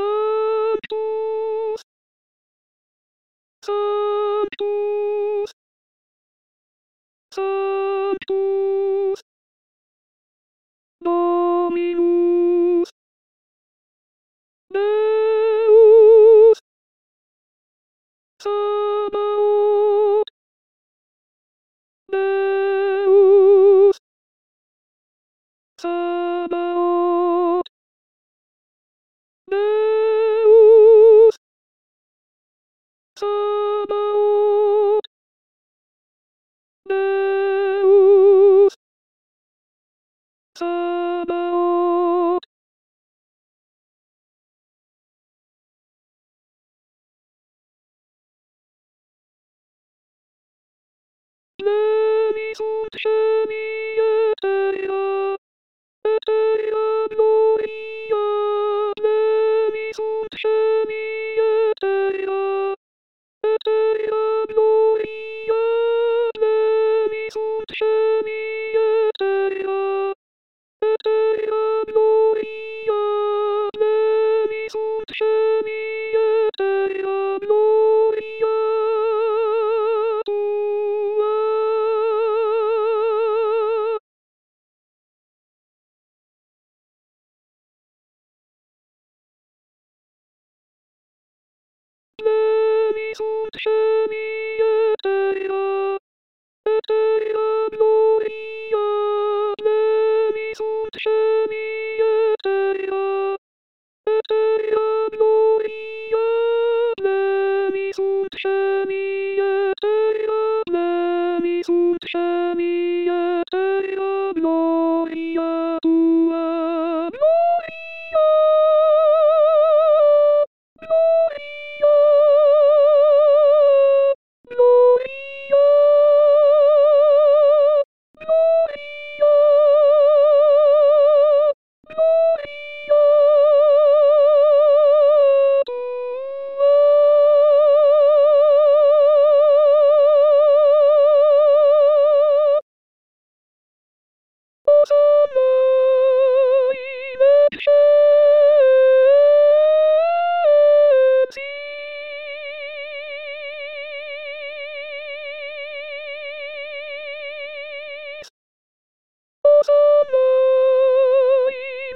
Sanctus, Sanctus, Sanctus, Dominus, Deus, Sabaoth, Deus, Sabaoth, Deus, Sabaoth, Deus, Sabaoth. Levi sunt scemi eterea gloria, Levi sunt scemi eterea gloria, Levi sunt scemi eterea gloria, Levi sunt scemi eterea gloria tua. Levi sunt scemi eterea gloria, Levi sunt scemi eterea gloria, Levi sunt scemi eterea, Levi sunt scemi eterea gloria tua, gloria, gloria, gloria, gloria, gloria tua. Hosanna in excelsis, Hosanna in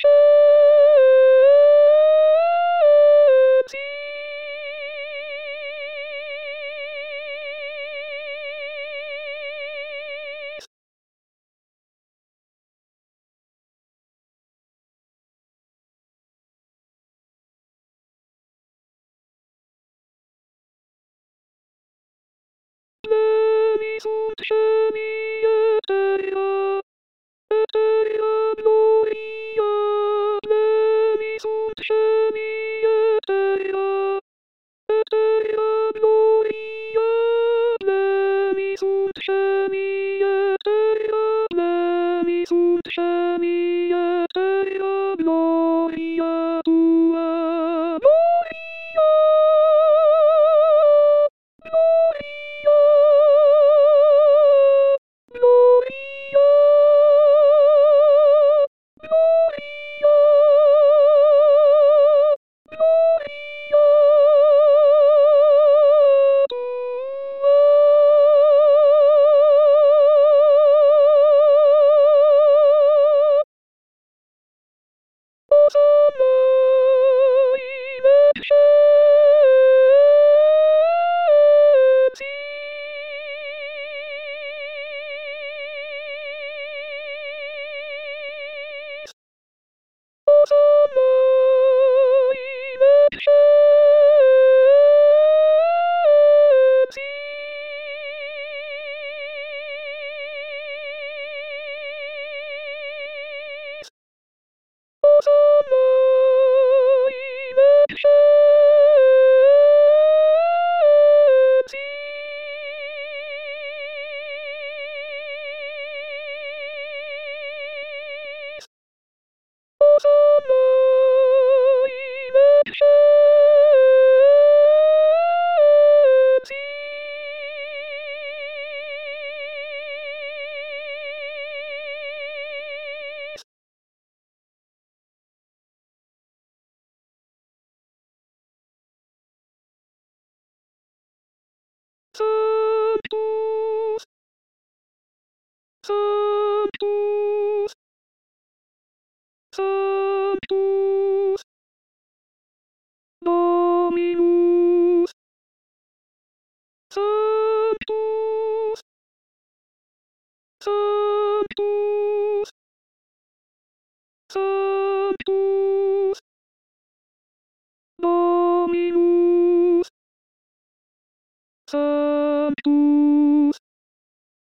excelsis. Levi sunt scemi eterea gloria, Levi sunt scemi eterea gloria, Levi sunt scemi eterea, Levi sunt scemi eterea gloria tua, gloria, gloria, gloria, gloria, gloria tua. Hosanna in excelsis, Hosanna in excelsis, Hosanna in excelsis, Hosanna in excelsis. Sanctus Dominus Sanctus Sanctus Sanctus Dominus Sanctus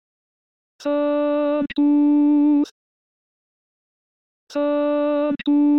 Sanctus Sanctus